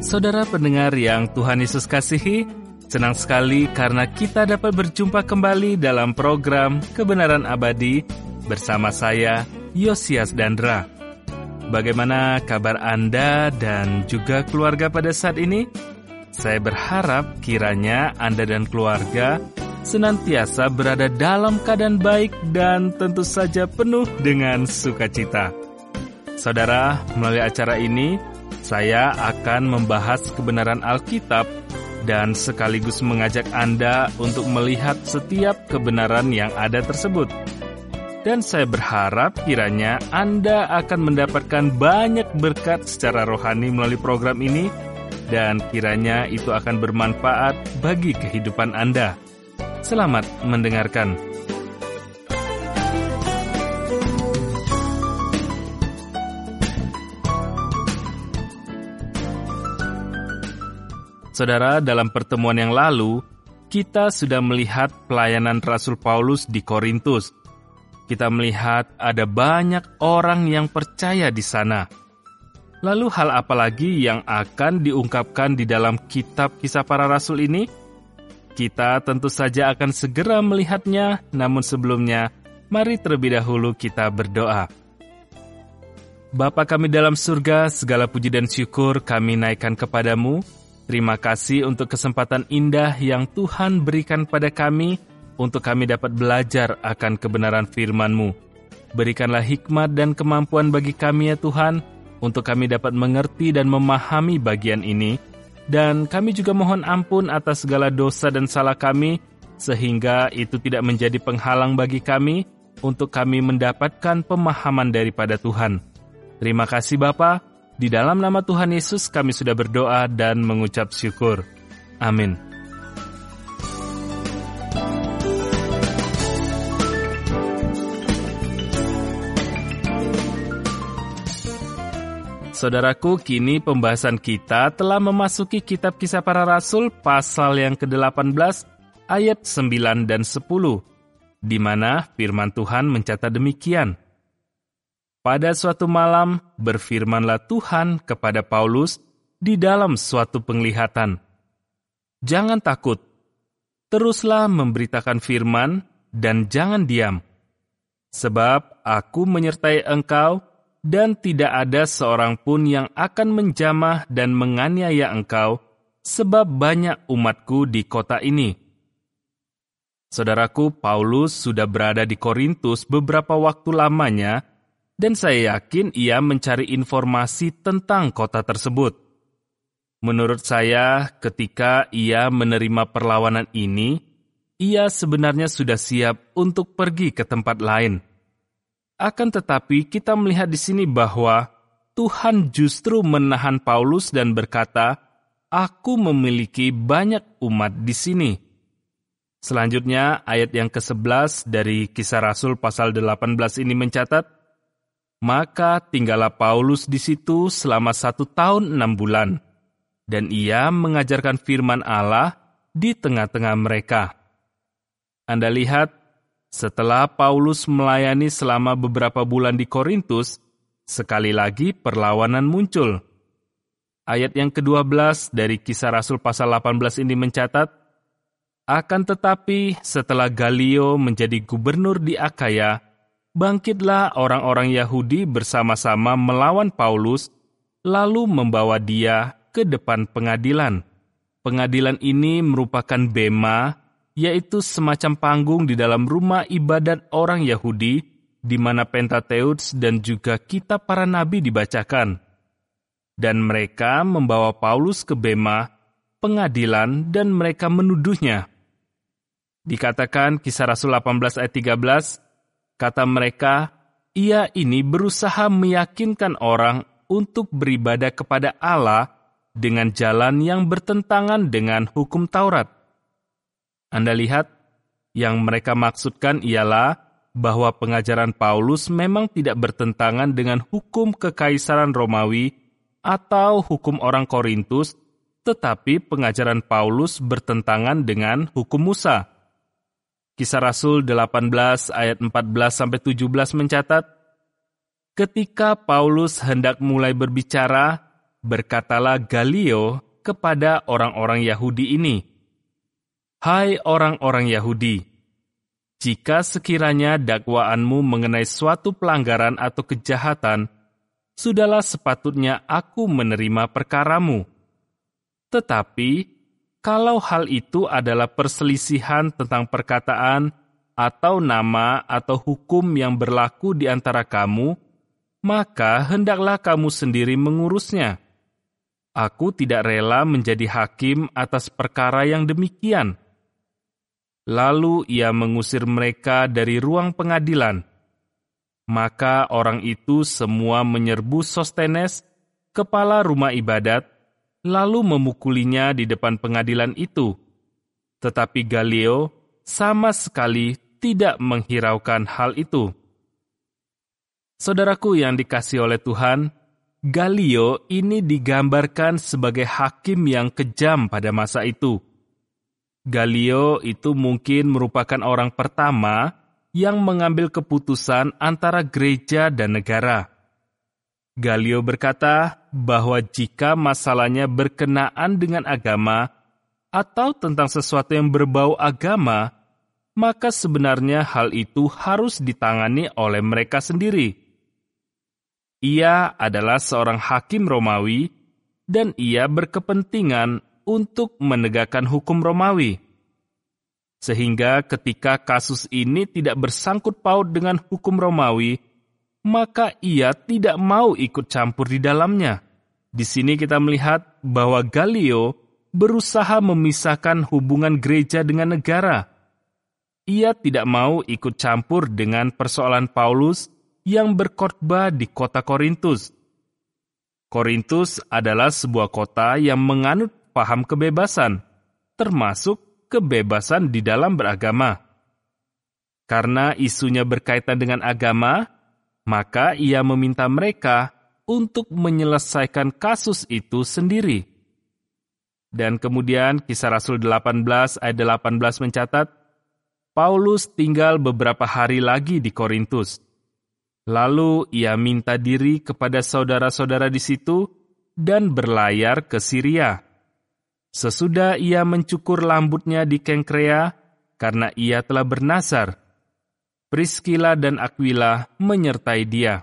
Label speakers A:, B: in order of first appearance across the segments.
A: Saudara pendengar yang Tuhan Yesus kasihi, senang sekali karena kita dapat berjumpa kembali dalam program Kebenaran Abadi bersama saya, Yosias Dandra. Bagaimana kabar Anda dan juga keluarga pada saat ini? Saya berharap kiranya Anda dan keluarga senantiasa berada dalam keadaan baik dan tentu saja penuh dengan sukacita. Saudara, melalui acara ini, saya akan membahas kebenaran Alkitab dan sekaligus mengajak Anda untuk melihat setiap kebenaran yang ada tersebut. Dan saya berharap kiranya Anda akan mendapatkan banyak berkat secara rohani melalui program ini, dan kiranya itu akan bermanfaat bagi kehidupan Anda. Selamat mendengarkan. Saudara, dalam pertemuan yang lalu, kita sudah melihat pelayanan Rasul Paulus di Korintus. Kita melihat ada banyak orang yang percaya di sana. Lalu hal apa lagi yang akan diungkapkan di dalam kitab Kisah Para Rasul ini? Kita tentu saja akan segera melihatnya, namun sebelumnya, mari terlebih dahulu kita berdoa. Bapa kami dalam surga, segala puji dan syukur kami naikkan kepadamu. Terima kasih untuk kesempatan indah yang Tuhan berikan pada kami untuk kami dapat belajar akan kebenaran firman-Mu. Berikanlah hikmat dan kemampuan bagi kami ya Tuhan, untuk kami dapat mengerti dan memahami bagian ini. Dan kami juga mohon ampun atas segala dosa dan salah kami, sehingga itu tidak menjadi penghalang bagi kami untuk kami mendapatkan pemahaman daripada Tuhan. Terima kasih Bapa. Di dalam nama Tuhan Yesus kami sudah berdoa dan mengucap syukur. Amin. Saudaraku, kini pembahasan kita telah memasuki kitab Kisah Para Rasul pasal yang ke-18 ayat 9 dan 10, di mana firman Tuhan mencatat demikian. Pada suatu malam, berfirmanlah Tuhan kepada Paulus di dalam suatu penglihatan. Jangan takut, teruslah memberitakan firman dan jangan diam. Sebab aku menyertai engkau dan tidak ada seorang pun yang akan menjamah dan menganiaya engkau, sebab banyak umatku di kota ini. Saudaraku, Paulus sudah berada di Korintus beberapa waktu lamanya, dan saya yakin ia mencari informasi tentang kota tersebut. Menurut saya, ketika ia menerima perlawanan ini, ia sebenarnya sudah siap untuk pergi ke tempat lain. Akan tetapi kita melihat di sini bahwa Tuhan justru menahan Paulus dan berkata, "Aku memiliki banyak umat di sini." Selanjutnya, ayat yang ke-11 dari Kisah Rasul pasal 18 ini mencatat, maka tinggallah Paulus di situ selama 1 tahun 6 bulan, dan ia mengajarkan firman Allah di tengah-tengah mereka. Anda lihat, setelah Paulus melayani selama beberapa bulan di Korintus, sekali lagi perlawanan muncul. Ayat yang ke-12 dari Kisah Rasul pasal 18 ini mencatat, akan tetapi setelah Galio menjadi gubernur di Akaya, bangkitlah orang-orang Yahudi bersama-sama melawan Paulus, lalu membawa dia ke depan pengadilan. Pengadilan ini merupakan bema, yaitu semacam panggung di dalam rumah ibadat orang Yahudi, di mana Pentateuch dan juga kitab para nabi dibacakan. Dan mereka membawa Paulus ke bema, pengadilan, dan mereka menuduhnya. Dikatakan Kisah Rasul 18 ayat 13, kata mereka, ia ini berusaha meyakinkan orang untuk beribadah kepada Allah dengan jalan yang bertentangan dengan hukum Taurat. Anda lihat, yang mereka maksudkan ialah bahwa pengajaran Paulus memang tidak bertentangan dengan hukum kekaisaran Romawi atau hukum orang Korintus, tetapi pengajaran Paulus bertentangan dengan hukum Musa. Kisah Rasul 18 ayat 14-17 mencatat, ketika Paulus hendak mulai berbicara, berkatalah Galio kepada orang-orang Yahudi ini, "Hai orang-orang Yahudi, jika sekiranya dakwaanmu mengenai suatu pelanggaran atau kejahatan, sudahlah sepatutnya aku menerima perkaramu. Tetapi, kalau hal itu adalah perselisihan tentang perkataan atau nama atau hukum yang berlaku di antara kamu, maka hendaklah kamu sendiri mengurusnya. Aku tidak rela menjadi hakim atas perkara yang demikian." Lalu ia mengusir mereka dari ruang pengadilan. Maka orang itu semua menyerbu Sostenes, kepala rumah ibadat, lalu memukulinya di depan pengadilan itu. Tetapi Galio sama sekali tidak menghiraukan hal itu. Saudaraku yang dikasihi oleh Tuhan, Galio ini digambarkan sebagai hakim yang kejam pada masa itu. Galio itu mungkin merupakan orang pertama yang mengambil keputusan antara gereja dan negara. Galio berkata bahwa jika masalahnya berkenaan dengan agama atau tentang sesuatu yang berbau agama, maka sebenarnya hal itu harus ditangani oleh mereka sendiri. Ia adalah seorang hakim Romawi dan ia berkepentingan untuk menegakkan hukum Romawi. Sehingga ketika kasus ini tidak bersangkut paut dengan hukum Romawi, maka ia tidak mau ikut campur di dalamnya. Di sini kita melihat bahwa Galio berusaha memisahkan hubungan gereja dengan negara. Ia tidak mau ikut campur dengan persoalan Paulus yang berkhotbah di kota Korintus. Korintus adalah sebuah kota yang menganut paham kebebasan, termasuk kebebasan di dalam beragama. Karena isunya berkaitan dengan agama, maka ia meminta mereka untuk menyelesaikan kasus itu sendiri. Dan kemudian Kisah Rasul 18 ayat 18 mencatat, Paulus tinggal beberapa hari lagi di Korintus. Lalu ia minta diri kepada saudara-saudara di situ dan berlayar ke Syria. Sesudah ia mencukur rambutnya di Kengkrea, karena ia telah bernazar, Priskila dan Akwila menyertai dia.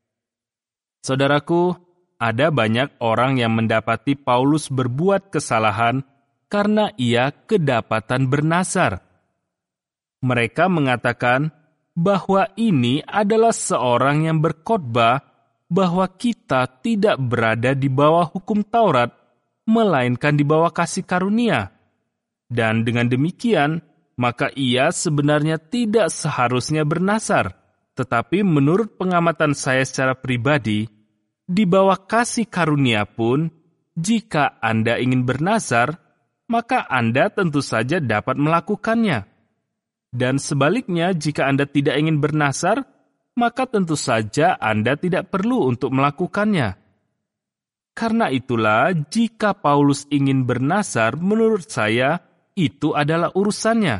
A: Saudaraku, ada banyak orang yang mendapati Paulus berbuat kesalahan karena ia kedapatan bernazar. Mereka mengatakan bahwa ini adalah seorang yang berkhotbah bahwa kita tidak berada di bawah hukum Taurat, melainkan di bawah kasih karunia. Dan dengan demikian, maka ia sebenarnya tidak seharusnya bernazar. Tetapi menurut pengamatan saya secara pribadi, di bawah kasih karunia pun, jika Anda ingin bernazar, maka Anda tentu saja dapat melakukannya. Dan sebaliknya, jika Anda tidak ingin bernazar, maka tentu saja Anda tidak perlu untuk melakukannya. Karena itulah, jika Paulus ingin bernazar, menurut saya, itu adalah urusannya.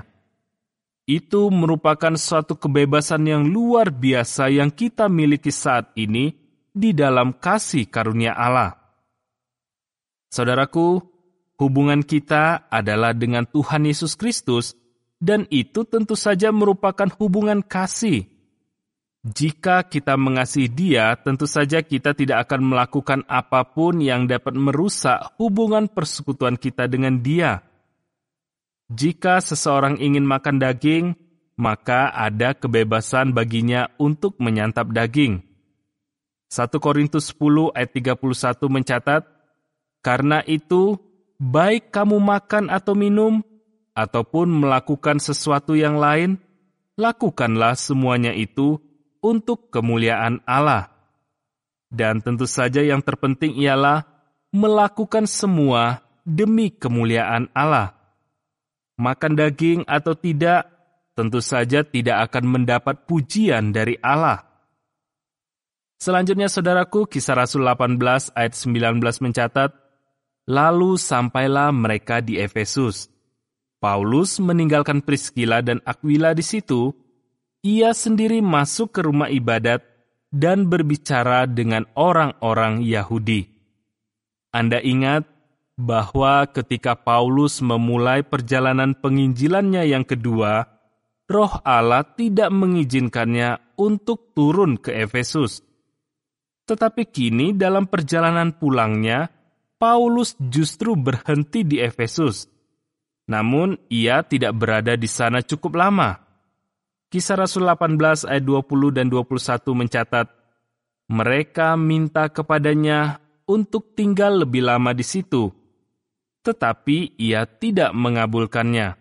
A: Itu merupakan suatu kebebasan yang luar biasa yang kita miliki saat ini di dalam kasih karunia Allah. Saudaraku, hubungan kita adalah dengan Tuhan Yesus Kristus, dan itu tentu saja merupakan hubungan kasih. Jika kita mengasihi Dia, tentu saja kita tidak akan melakukan apapun yang dapat merusak hubungan persekutuan kita dengan Dia. Jika seseorang ingin makan daging, maka ada kebebasan baginya untuk menyantap daging. 1 Korintus 10 ayat 31 mencatat, "Karena itu, baik kamu makan atau minum, ataupun melakukan sesuatu yang lain, lakukanlah semuanya itu untuk kemuliaan Allah." Dan tentu saja yang terpenting ialah melakukan semua demi kemuliaan Allah. Makan daging atau tidak, tentu saja tidak akan mendapat pujian dari Allah. Selanjutnya saudaraku, Kisah Rasul 18 ayat 19 mencatat, "Lalu sampailah mereka di Efesus. Paulus meninggalkan Priskila dan Akwila di situ. Ia sendiri masuk ke rumah ibadat dan berbicara dengan orang-orang Yahudi." Anda ingat bahwa ketika Paulus memulai perjalanan penginjilannya yang kedua, Roh Allah tidak mengizinkannya untuk turun ke Efesus. Tetapi kini dalam perjalanan pulangnya, Paulus justru berhenti di Efesus. Namun ia tidak berada di sana cukup lama. Kisah Rasul 18 ayat 20 dan 21 mencatat, mereka minta kepadanya untuk tinggal lebih lama di situ, tetapi ia tidak mengabulkannya.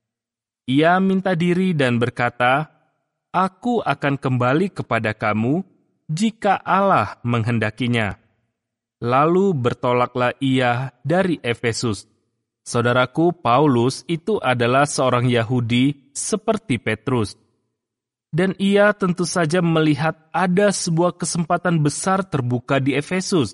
A: Ia minta diri dan berkata, "Aku akan kembali kepada kamu jika Allah menghendakinya." Lalu bertolaklah ia dari Efesus. Saudaraku, Paulus itu adalah seorang Yahudi seperti Petrus. Dan ia tentu saja melihat ada sebuah kesempatan besar terbuka di Efesus.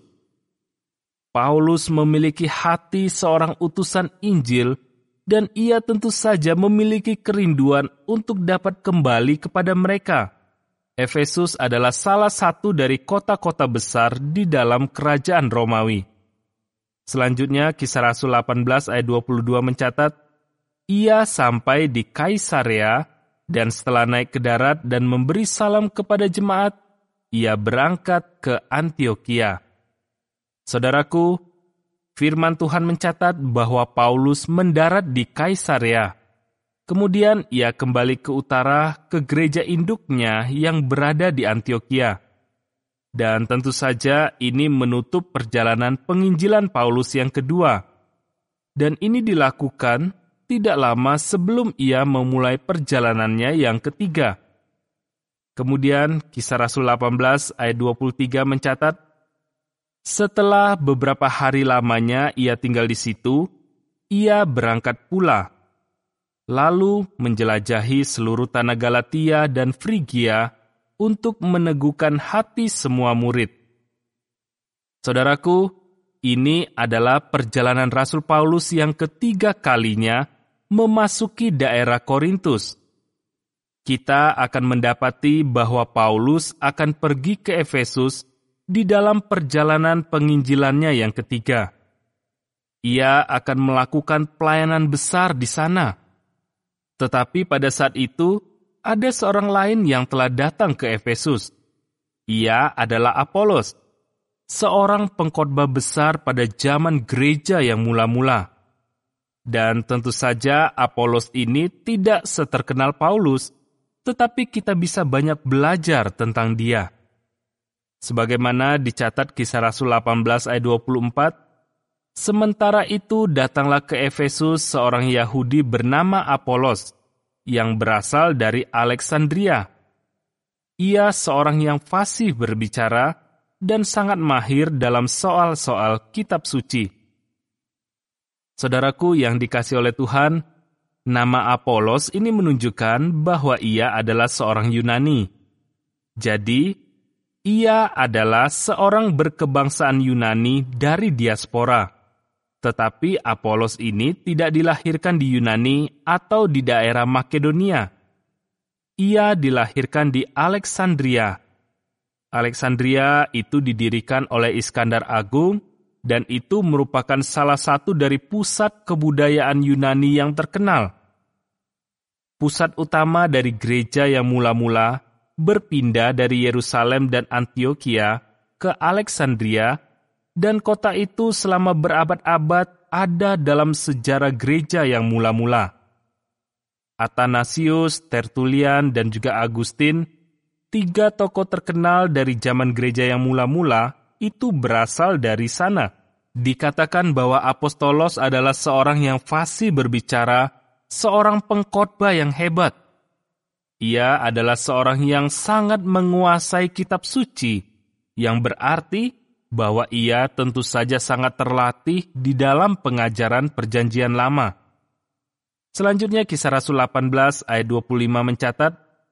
A: Paulus memiliki hati seorang utusan Injil, dan ia tentu saja memiliki kerinduan untuk dapat kembali kepada mereka. Efesus adalah salah satu dari kota-kota besar di dalam kerajaan Romawi. Selanjutnya, Kisah Rasul 18 ayat 22 mencatat, ia sampai di Kaisarea, dan setelah naik ke darat dan memberi salam kepada jemaat, ia berangkat ke Antiokhia. Saudaraku, firman Tuhan mencatat bahwa Paulus mendarat di Kaisarea. Kemudian ia kembali ke utara ke gereja induknya yang berada di Antiokhia. Dan tentu saja ini menutup perjalanan penginjilan Paulus yang kedua. Dan ini dilakukan tidak lama sebelum ia memulai perjalanannya yang ketiga. Kemudian Kisah Rasul 18 ayat 23 mencatat, setelah beberapa hari lamanya ia tinggal di situ, ia berangkat pula, lalu menjelajahi seluruh tanah Galatia dan Frigia untuk meneguhkan hati semua murid. Saudaraku, ini adalah perjalanan Rasul Paulus yang ketiga kalinya memasuki daerah Korintus. Kita akan mendapati bahwa Paulus akan pergi ke Efesus di dalam perjalanan penginjilannya yang ketiga. Ia akan melakukan pelayanan besar di sana. Tetapi pada saat itu, ada seorang lain yang telah datang ke Efesus. Ia adalah Apolos, seorang pengkhotbah besar pada zaman gereja yang mula-mula. Dan tentu saja Apolos ini tidak seterkenal Paulus, tetapi kita bisa banyak belajar tentang dia. Sebagaimana dicatat Kisah Rasul 18 ayat 24, sementara itu datanglah ke Efesus seorang Yahudi bernama Apolos, yang berasal dari Alexandria. Ia seorang yang fasih berbicara dan sangat mahir dalam soal-soal kitab suci. Saudaraku yang dikasihi oleh Tuhan, nama Apolos ini menunjukkan bahwa ia adalah seorang Yunani. Jadi, ia adalah seorang berkebangsaan Yunani dari diaspora. Tetapi Apolos ini tidak dilahirkan di Yunani atau di daerah Makedonia. Ia dilahirkan di Alexandria. Alexandria itu didirikan oleh Iskandar Agung, dan itu merupakan salah satu dari pusat kebudayaan Yunani yang terkenal. Pusat utama dari gereja yang mula-mula berpindah dari Yerusalem dan Antiokhia ke Alexandria, dan kota itu selama berabad-abad ada dalam sejarah gereja yang mula-mula. Athanasius, Tertullian, dan juga Agustin, 3 tokoh terkenal dari zaman gereja yang mula-mula, itu berasal dari sana. Dikatakan bahwa Apostolos adalah seorang yang fasih berbicara, seorang pengkhotbah yang hebat. Ia adalah seorang yang sangat menguasai kitab suci, yang berarti bahwa ia tentu saja sangat terlatih di dalam pengajaran perjanjian lama. Selanjutnya Kisah Rasul 18 ayat 25 mencatat,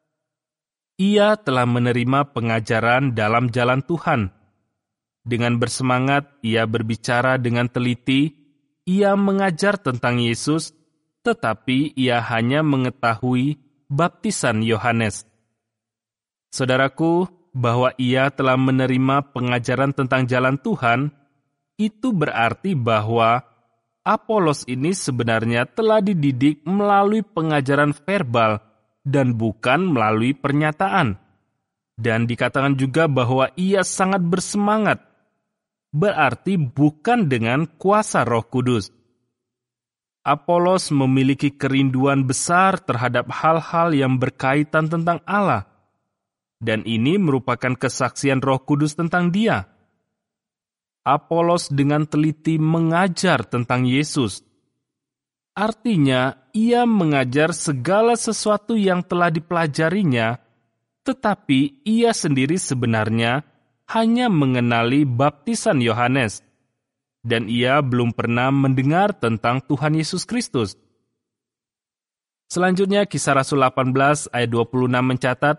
A: ia telah menerima pengajaran dalam jalan Tuhan. Dengan bersemangat, ia berbicara dengan teliti, ia mengajar tentang Yesus, tetapi ia hanya mengetahui baptisan Yohanes. Saudaraku, bahwa ia telah menerima pengajaran tentang jalan Tuhan, itu berarti bahwa Apolos ini sebenarnya telah dididik melalui pengajaran verbal dan bukan melalui pernyataan. Dan dikatakan juga bahwa ia sangat bersemangat, berarti bukan dengan kuasa Roh Kudus. Apolos memiliki kerinduan besar terhadap hal-hal yang berkaitan tentang Allah, dan ini merupakan kesaksian Roh Kudus tentang dia. Apolos dengan teliti mengajar tentang Yesus. Artinya, ia mengajar segala sesuatu yang telah dipelajarinya, tetapi ia sendiri sebenarnya hanya mengenali baptisan Yohanes, dan ia belum pernah mendengar tentang Tuhan Yesus Kristus. Selanjutnya, Kisah Rasul 18 ayat 26 mencatat,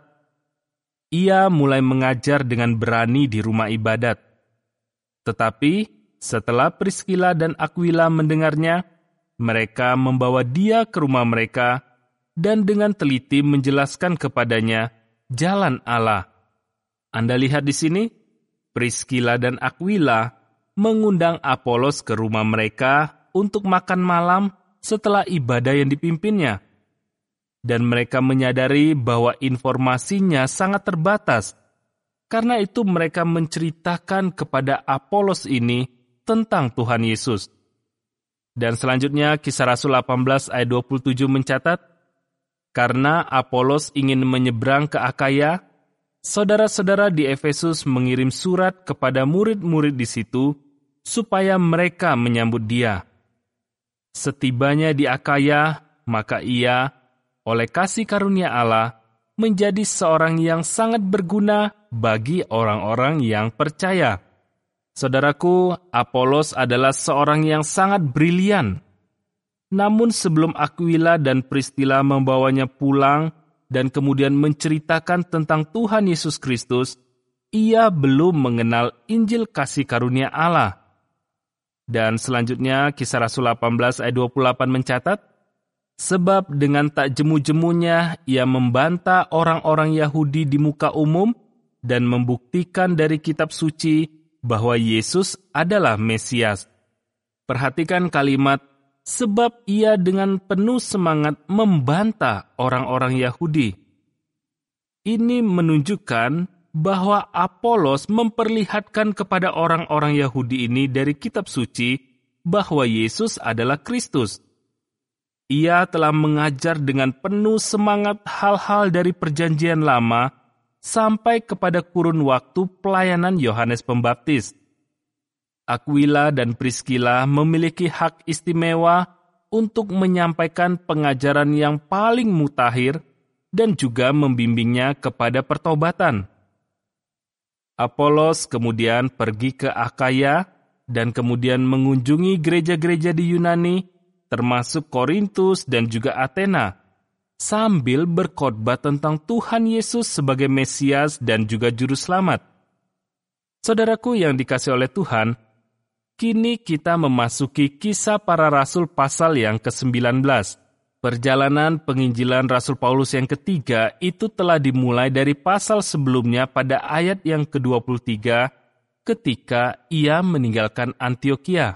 A: ia mulai mengajar dengan berani di rumah ibadat. Tetapi setelah Priskila dan Akwila mendengarnya, mereka membawa dia ke rumah mereka dan dengan teliti menjelaskan kepadanya jalan Allah. Anda lihat di sini, Priskila dan Akwila mengundang Apolos ke rumah mereka untuk makan malam setelah ibadah yang dipimpinnya. Dan mereka menyadari bahwa informasinya sangat terbatas. Karena itu mereka menceritakan kepada Apolos ini tentang Tuhan Yesus. Dan selanjutnya Kisah Rasul 18 ayat 27 mencatat, karena Apolos ingin menyeberang ke Akaya, saudara-saudara di Efesus mengirim surat kepada murid-murid di situ supaya mereka menyambut dia. Setibanya di Akaya, maka ia, oleh kasih karunia Allah, menjadi seorang yang sangat berguna bagi orang-orang yang percaya. Saudaraku, Apolos adalah seorang yang sangat brilian. Namun sebelum Akwila dan Priscilla membawanya pulang dan kemudian menceritakan tentang Tuhan Yesus Kristus, ia belum mengenal Injil kasih karunia Allah. Dan selanjutnya Kisah Rasul 18 ayat 28 mencatat, sebab dengan tak jemu-jemunya ia membantah orang-orang Yahudi di muka umum dan membuktikan dari kitab suci bahwa Yesus adalah Mesias. Perhatikan kalimat, sebab ia dengan penuh semangat membantah orang-orang Yahudi. Ini menunjukkan bahwa Apolos memperlihatkan kepada orang-orang Yahudi ini dari kitab suci bahwa Yesus adalah Kristus. Ia telah mengajar dengan penuh semangat hal-hal dari perjanjian lama sampai kepada kurun waktu pelayanan Yohanes Pembaptis. Akwila dan Priskila memiliki hak istimewa untuk menyampaikan pengajaran yang paling mutakhir dan juga membimbingnya kepada pertobatan. Apolos kemudian pergi ke Akaya dan kemudian mengunjungi gereja-gereja di Yunani, termasuk Korintus dan juga Athena, sambil berkhotbah tentang Tuhan Yesus sebagai Mesias dan juga Juru Selamat. Saudaraku yang dikasihi oleh Tuhan, kini kita memasuki Kisah Para Rasul pasal yang ke-19. Perjalanan penginjilan Rasul Paulus yang ketiga itu telah dimulai dari pasal sebelumnya pada ayat yang ke-23 ketika ia meninggalkan Antiokhia.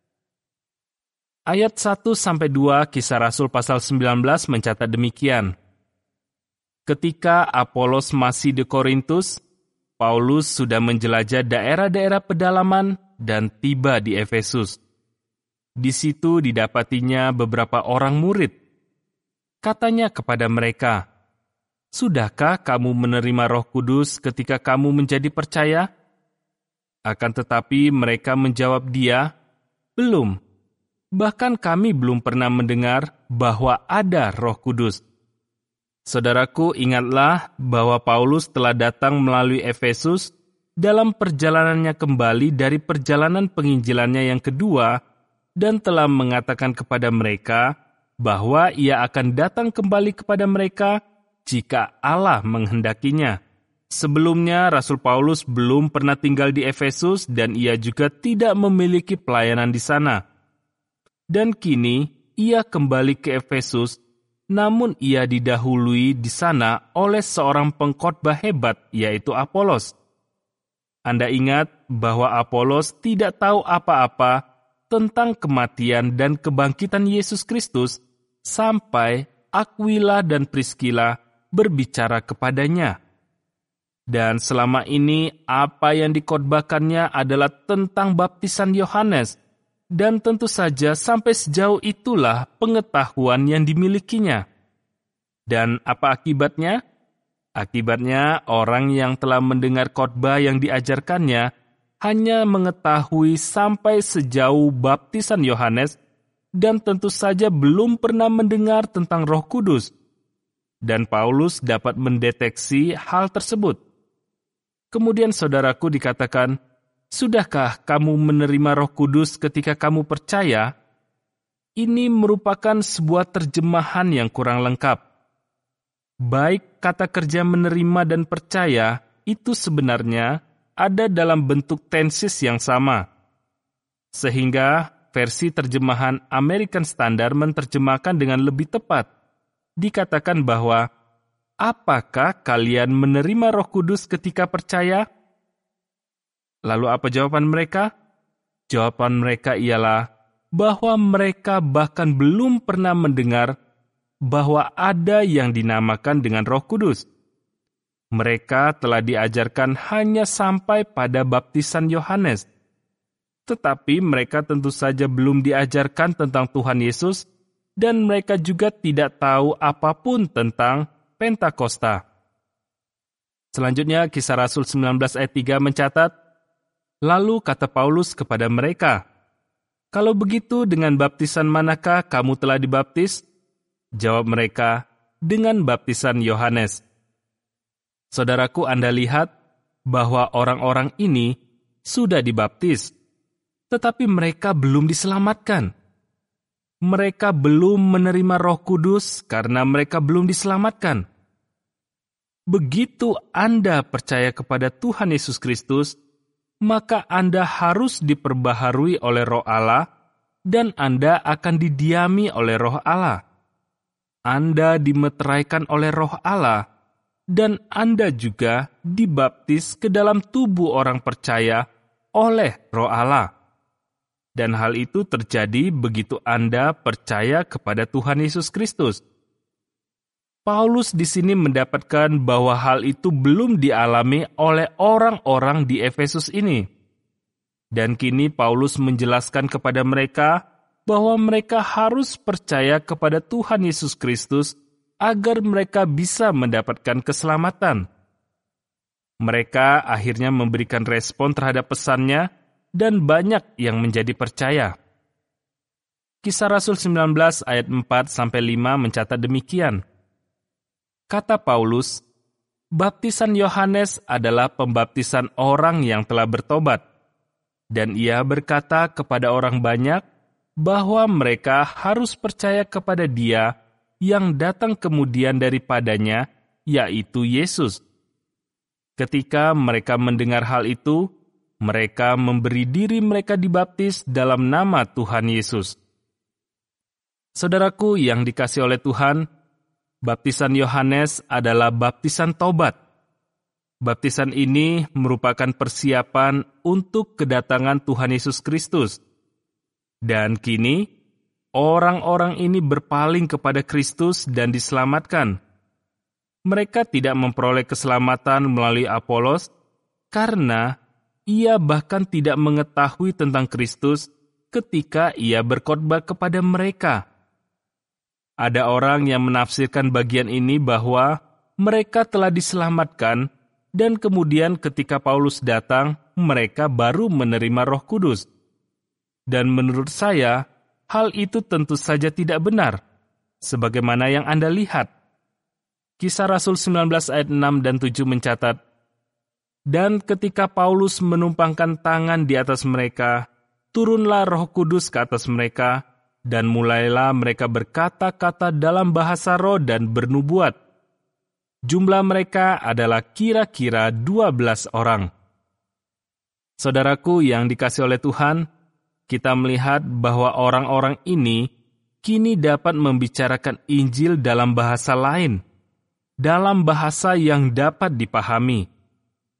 A: Ayat 1-2 Kisah Rasul pasal 19 mencatat demikian. Ketika Apolos masih di Korintus, Paulus sudah menjelajah daerah-daerah pedalaman dan tiba di Efesus. Di situ didapatinya beberapa orang murid. Katanya kepada mereka, "Sudahkah kamu menerima Roh Kudus ketika kamu menjadi percaya?" Akan tetapi mereka menjawab dia, "Belum. Bahkan kami belum pernah mendengar bahwa ada Roh Kudus." Saudaraku, ingatlah bahwa Paulus telah datang melalui Efesus dalam perjalanannya kembali dari perjalanan penginjilannya yang kedua dan telah mengatakan kepada mereka bahwa ia akan datang kembali kepada mereka jika Allah menghendakinya. Sebelumnya, Rasul Paulus belum pernah tinggal di Efesus dan ia juga tidak memiliki pelayanan di sana. Dan kini, ia kembali ke Efesus, namun ia didahului di sana oleh seorang pengkhotbah hebat, yaitu Apolos. Anda ingat bahwa Apolos tidak tahu apa-apa tentang kematian dan kebangkitan Yesus Kristus sampai Aquila dan Priskila berbicara kepadanya. Dan selama ini apa yang dikhotbahkannya adalah tentang baptisan Yohanes, dan tentu saja sampai sejauh itulah pengetahuan yang dimilikinya. Dan apa akibatnya? Akibatnya, orang yang telah mendengar khotbah yang diajarkannya hanya mengetahui sampai sejauh baptisan Yohanes dan tentu saja belum pernah mendengar tentang Roh Kudus. Dan Paulus dapat mendeteksi hal tersebut. Kemudian saudaraku dikatakan, "Sudahkah kamu menerima Roh Kudus ketika kamu percaya?" Ini merupakan sebuah terjemahan yang kurang lengkap. Baik kata kerja menerima dan percaya itu sebenarnya ada dalam bentuk tenses yang sama. Sehingga versi terjemahan American Standard menerjemahkan dengan lebih tepat. Dikatakan bahwa, apakah kalian menerima Roh Kudus ketika percaya? Lalu apa jawaban mereka? Jawaban mereka ialah bahwa mereka bahkan belum pernah mendengar bahwa ada yang dinamakan dengan Roh Kudus. Mereka telah diajarkan hanya sampai pada baptisan Yohanes. Tetapi mereka tentu saja belum diajarkan tentang Tuhan Yesus, dan mereka juga tidak tahu apapun tentang Pentakosta. Selanjutnya, Kisah Rasul 19 ayat 3 mencatat, "Lalu kata Paulus kepada mereka, 'Kalau begitu, dengan baptisan manakah kamu telah dibaptis?' Jawab mereka, 'Dengan baptisan Yohanes.'" Saudaraku, Anda lihat bahwa orang-orang ini sudah dibaptis, tetapi mereka belum diselamatkan. Mereka belum menerima Roh Kudus karena mereka belum diselamatkan. Begitu Anda percaya kepada Tuhan Yesus Kristus, maka Anda harus diperbaharui oleh Roh Allah dan Anda akan didiami oleh Roh Allah. Anda dimeteraikan oleh Roh Allah, dan Anda juga dibaptis ke dalam tubuh orang percaya oleh Roh Allah. Dan hal itu terjadi begitu Anda percaya kepada Tuhan Yesus Kristus. Paulus di sini mendapatkan bahwa hal itu belum dialami oleh orang-orang di Efesus ini. Dan kini Paulus menjelaskan kepada mereka bahwa mereka harus percaya kepada Tuhan Yesus Kristus agar mereka bisa mendapatkan keselamatan. Mereka akhirnya memberikan respon terhadap pesannya dan banyak yang menjadi percaya. Kisah Rasul 19 ayat 4-5 mencatat demikian. Kata Paulus, "Baptisan Yohanes adalah pembaptisan orang yang telah bertobat, dan ia berkata kepada orang banyak bahwa mereka harus percaya kepada Dia yang datang kemudian daripadanya, yaitu Yesus." Ketika mereka mendengar hal itu, mereka memberi diri mereka dibaptis dalam nama Tuhan Yesus. Saudaraku yang dikasihi oleh Tuhan, baptisan Yohanes adalah baptisan tobat. Baptisan ini merupakan persiapan untuk kedatangan Tuhan Yesus Kristus. Dan kini, orang-orang ini berpaling kepada Kristus dan diselamatkan. Mereka tidak memperoleh keselamatan melalui Apolos karena ia bahkan tidak mengetahui tentang Kristus ketika ia berkhotbah kepada mereka. Ada orang yang menafsirkan bagian ini bahwa mereka telah diselamatkan dan kemudian ketika Paulus datang, mereka baru menerima Roh Kudus. Dan menurut saya, hal itu tentu saja tidak benar, sebagaimana yang Anda lihat. Kisah Rasul 19 ayat 6 dan 7 mencatat, "Dan ketika Paulus menumpangkan tangan di atas mereka, turunlah Roh Kudus ke atas mereka, dan mulailah mereka berkata-kata dalam bahasa roh dan bernubuat. Jumlah mereka adalah kira-kira 12 orang." Saudaraku yang dikasihi oleh Tuhan, kita melihat bahwa orang-orang ini kini dapat membicarakan Injil dalam bahasa lain, dalam bahasa yang dapat dipahami.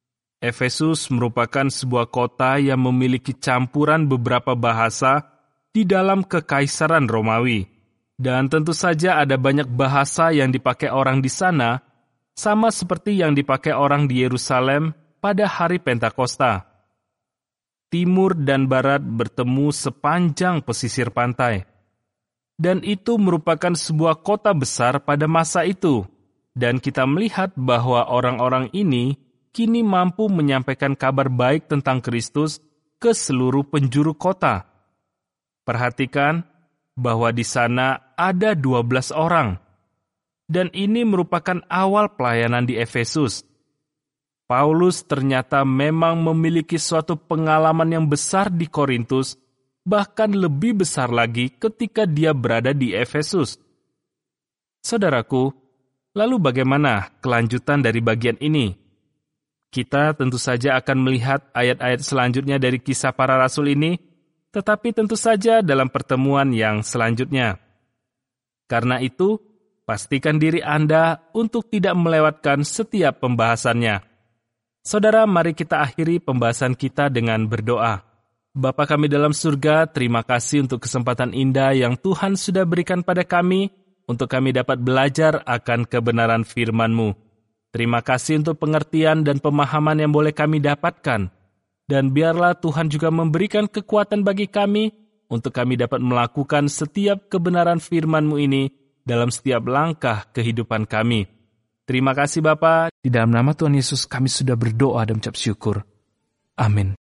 A: Efesus merupakan sebuah kota yang memiliki campuran beberapa bahasa di dalam kekaisaran Romawi. Dan tentu saja ada banyak bahasa yang dipakai orang di sana, sama seperti yang dipakai orang di Yerusalem pada hari Pentakosta. Timur dan barat bertemu sepanjang pesisir pantai. Dan itu merupakan sebuah kota besar pada masa itu. Dan kita melihat bahwa orang-orang ini kini mampu menyampaikan kabar baik tentang Kristus ke seluruh penjuru kota. Perhatikan bahwa di sana ada 12 orang. Dan ini merupakan awal pelayanan di Efesus. Paulus ternyata memang memiliki suatu pengalaman yang besar di Korintus, bahkan lebih besar lagi ketika dia berada di Efesus. Saudaraku, lalu bagaimana kelanjutan dari bagian ini? Kita tentu saja akan melihat ayat-ayat selanjutnya dari Kisah Para Rasul ini, tetapi tentu saja dalam pertemuan yang selanjutnya. Karena itu, pastikan diri Anda untuk tidak melewatkan setiap pembahasannya. Saudara, mari kita akhiri pembahasan kita dengan berdoa. Bapa kami dalam surga, terima kasih untuk kesempatan indah yang Tuhan sudah berikan pada kami, untuk kami dapat belajar akan kebenaran firman-Mu. Terima kasih untuk pengertian dan pemahaman yang boleh kami dapatkan. Dan biarlah Tuhan juga memberikan kekuatan bagi kami, untuk kami dapat melakukan setiap kebenaran firman-Mu ini dalam setiap langkah kehidupan kami. Terima kasih Bapa. Di dalam nama Tuhan Yesus kami sudah berdoa dan mengucap syukur. Amin.